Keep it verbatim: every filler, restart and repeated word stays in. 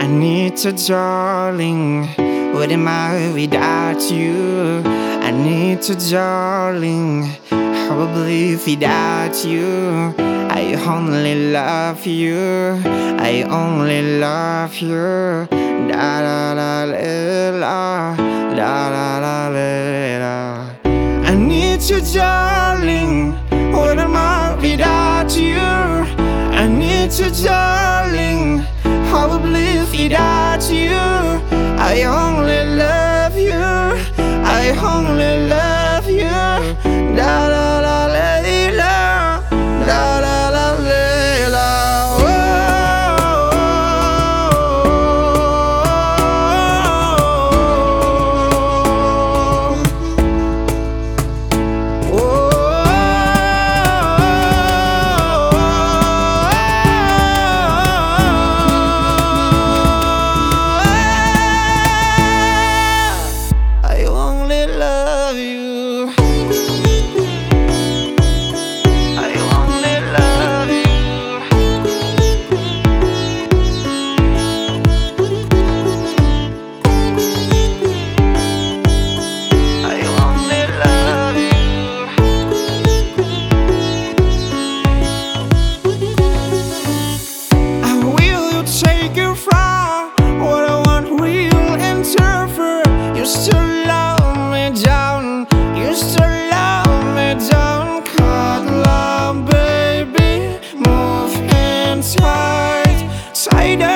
I need you, darling. What am I without you? I need you, darling. How I believe without you. I only love you. I only love you. Da da da la la la la la la. I need you, darling. What am I without you? I need you, darling. How I believe without you. I only love you. I only love you. Da da da la la. Da da da la la. Oh. I only love you. I only love you. I only love you. I will take you from what I want will interfere. You still love me down. You still love me down. Cut love, baby. Move in tight, tighter.